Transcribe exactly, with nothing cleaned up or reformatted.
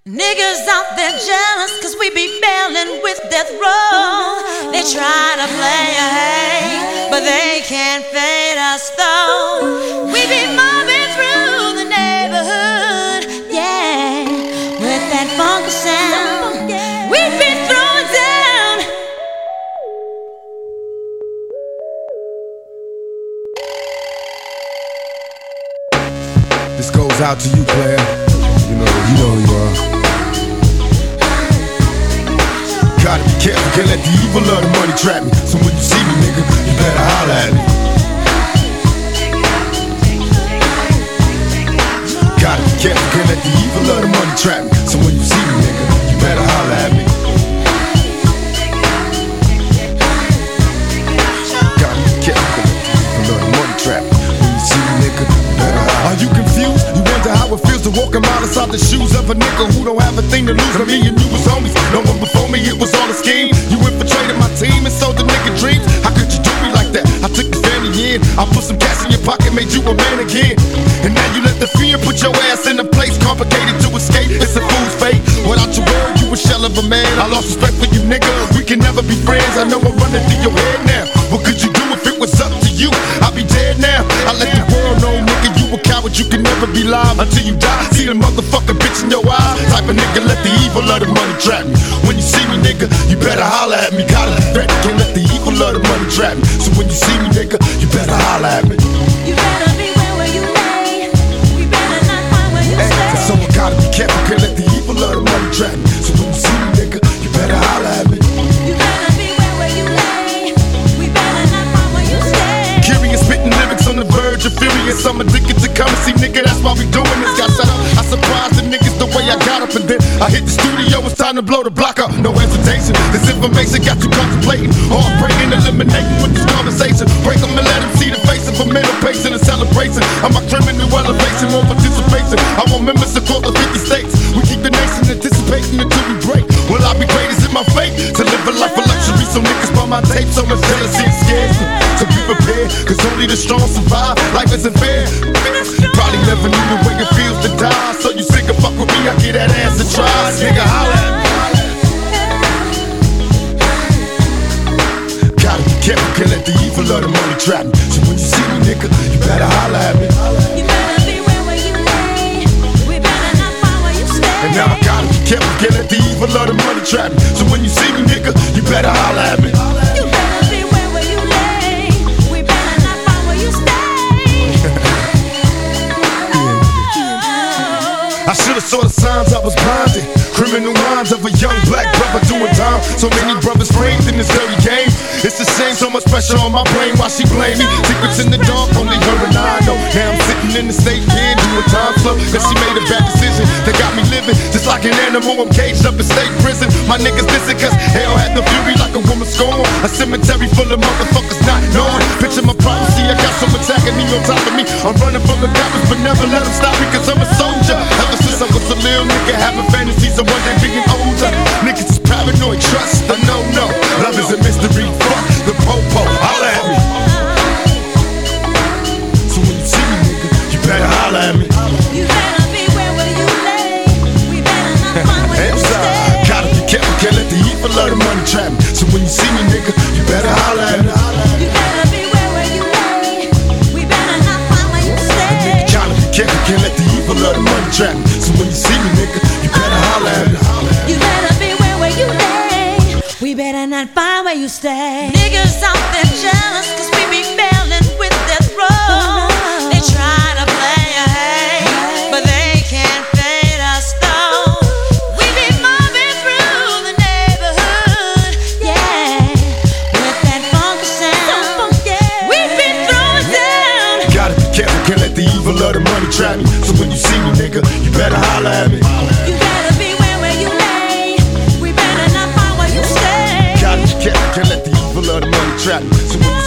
Niggas out there jealous cause we be bailing with death row. They try to play a hate, but they can't fade us though. We be mobbing through the neighborhood, yeah, with that funky sound. We be throwing down. This goes out to you, player. You know, you know who you are. Gotta be careful, can't let the evil of the money trap me. So when you see me, nigga, you better holler at me. Gotta be careful, can't let the evil of the money trap me. So when you see me, nigga, you better holler at me. Gotta be careful, can't let the evil of the money trap me. When you see me, nigga, you better holler at me. Are you confused? You wonder how it feels to walk a mile inside the shoes of a nigga who don't have a thing to lose? I mean, and you was homies. No one before me, it was all a scheme. You infiltrated my team and sold the nigga dreams. How could you do me like that? I took the family in. I put some cash in your pocket, made you a man again. And now you let the fear put your ass in a place complicated to escape. It's a fool's fate. Without your word, you a shell of a man. I lost respect for you, nigga. We can never be friends. I know I'm running through your head now. What could you do if it was up to you? I'll be dead now. I let the world know, nigga, you a coward. You can never be live until you die. See the motherfucking bitch in your eyes. Type of nigga, let the evil of the money trap me. When you see me, nigga, you better holler at me. Gotta be ready, can't let the evil of the money trap me. So when you see me, nigga, you better holler at me. You better beware where you lay. We better not find where you hey, stay. So I gotta be careful, can't let the evil of the money trap me. So when you see me, nigga, you better holler at me. You better beware where you lay. We better not find where you stay. Curious, spitting lyrics on the verge of furious. I'm addicted to currency, nigga, that's why we doing this. Got set up, I surprised the niggas the way I got up. And then I hit the studio, it's time to blow the block up. No hesitation, this information got you contemplating. Heartbreaking, eliminating with this conversation. Break them and let them see the face of a middle pacing and celebration. I'm a criminal elevation, more participation. I want members across the fifty states. We keep the nation anticipating until we break. Will I be great? Is it my fate to live a life of luxury? So niggas buy my tape, so much jealousy and scares me. So be prepared, cause only the strong survive. Life isn't fair. Probably never knew the way it feels to die. So you think fuck with me, I get that ass and try. Nigga, holla at me. Gotta be careful, can't let the evil of the money trap me. So when you see me, nigga, you better holla at me. You better beware where you lay. We better not find where you stay. And now I gotta be careful, can't let the evil of the money trap me. So when you see me, nigga, you better holla at me. You better beware where you lay. We better not find where you stay. I should've saw the signs, I was blinded. Criminal minds of a young black brother doing time. So many brothers framed in this dirty game. It's a shame, so much pressure on my brain. Why she blame me? Secrets in the dark, only her and I know. Now I'm sitting in the state pen doing time slow. Cause she made a bad decision that got me living just like an animal. I'm caged up in state prison. My niggas listen cause hell had no fury like a woman scorn. A cemetery full of motherfuckers not knowing. Picture my prophecy, I got someone attacking me on top of me. I'm running from the coppers but never let them stop me cause I'm a soldier. Ever since I was a little nigga having fantasies of one day being older. Niggas is paranoid, trust the no-no. Love is a mystery, fuck the po-po, holla at me. So when you see me, nigga, you better holla at me. You better beware where you lay. We better not find where you stay. Gotta be careful, can't let the evil of the money trap me. So when you see me, nigga, you better holla at me. You better beware where you lay. We better not find where you stay. Gotta be careful, can't let the evil of the money trap me. So when you see me, nigga, you better holla at me. You better beware where you lay. We better not find where you stay. Niggas out there jealous cause we be bailing with death row. They try to play a hate, but they can't fade us though. We be mobbing through the neighborhood, yeah, with that funky sound. We be throwing down. Gotta be careful, can't let the evil of the money trap me. So when you see me, nigga, you better holla at me. You better beware where you lay. We better not find where you stay. Gotta be careful, can't let the evil of the money trap me. So when you